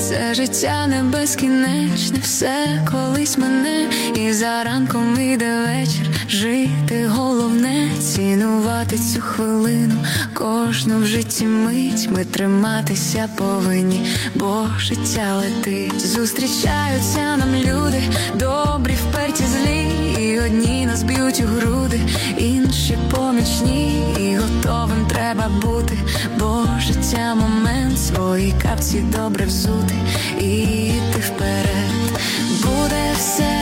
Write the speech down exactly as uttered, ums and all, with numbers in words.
Це життя не безкінечне, все колись мене, і за ранком іде вечір. Жити головне, цінувати цю хвилину, кожну в житті мить. Ми триматися повинні, бо життя летить. Зустрічаються нам люди, добрі, вперті, злі, і одні нас б'ють у груди, інші помічні, і готовим треба бути, бо життя момент, свої капці добре взути і йти вперед. Буде все